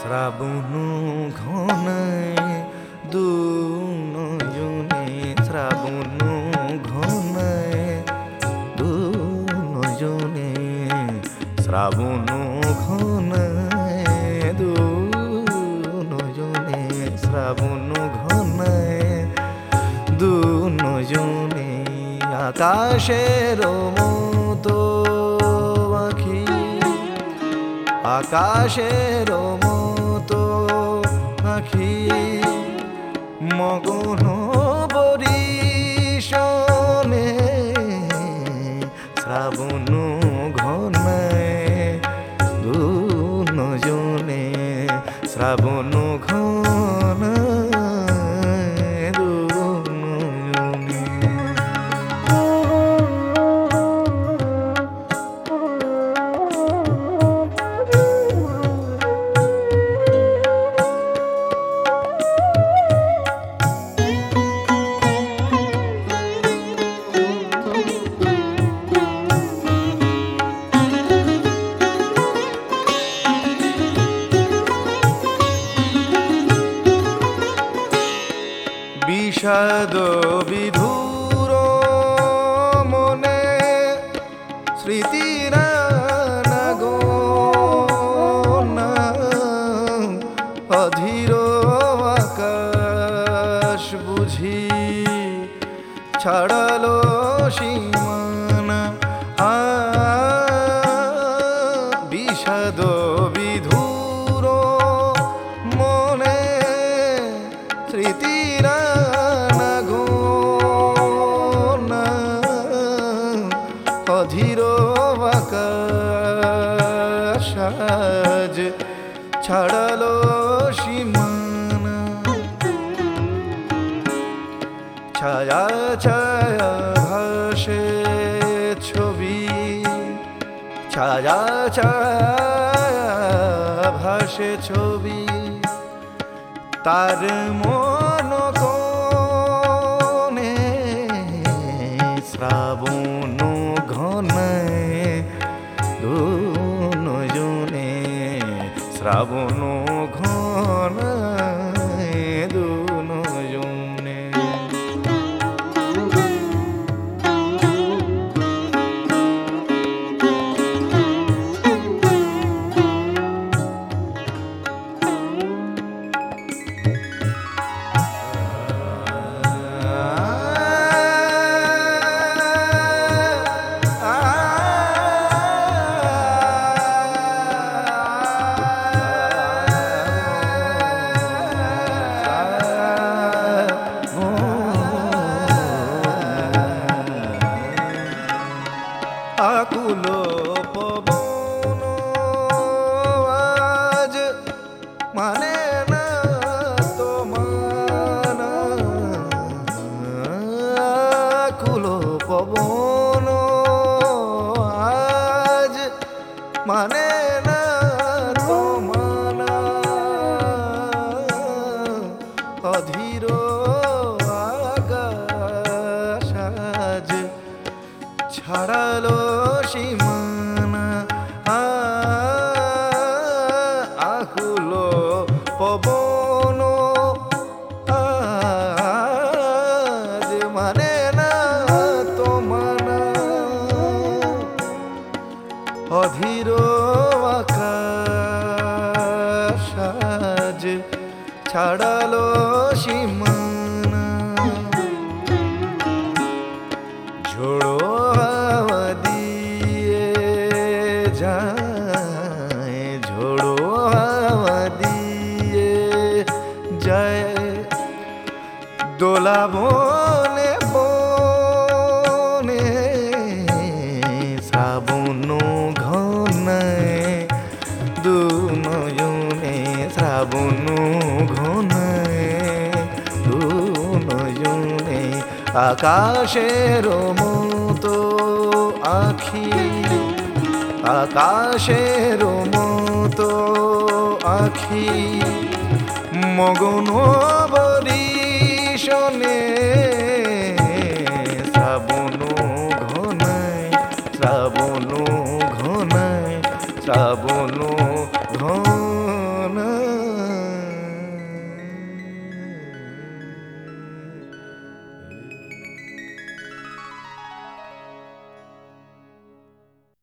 শ্রাবণ ঘনায় দুনয়নে, শ্রাবণ ঘনায় দুনয়নে, শ্রাবণ ঘনায় দুনয়নে, শ্রাবণ ঘনায় দুনয়নে। আকাশের মতো আঁখি, আকাশের মতো আঁখি, মগন বরিশনে, শ্রাবণ ঘনায় দুনয়নে, শ্রাবণ ঘনায় দুনয়নে। বিষাদ বিধুর মনে স্মৃতির নাগনা, অধীর আকাশ বুঝি ছাড়ালো সীমানা। বিষাদ বিধুর মনে স্মৃতির অধীর আকাশ আজ ছাড়ালো সীমানা। ছায়া ছায়া ভাসে ছবি, ছায়া ছায়া ভাসে ছবি, তার মন কোণে, শ্রাবণ ঘনায় দুনয়নে, শ্রাবণ ঘনায় দুনয়নে। আকুল পবন আজ মানে না তোমার, আকুল পবন আজ মানে না তোমার, অধীর আকাশ আজ ছাড়ালো সীমানা। আকুল পবন আজ মানে না তোমার, অধীর আকাশ আজ ছাড়ালো সীমানা। ঝোড়ো হাওয়া দিয়ে যায়, ঝোড়ো হাওয়া দিয়ে যায়, দোলা বনে বনে, শ্রাবণ ঘনায় দুনয়নে, শ্রাবণ ঘনায় দুনয়নে। আকাশের মতো আঁখি, আকাশের মতো আঁখি, মগন বরিশনে,